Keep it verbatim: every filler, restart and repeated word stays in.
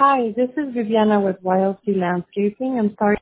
Hi, this is Viviana with Y L C Landscaping. I'm sorry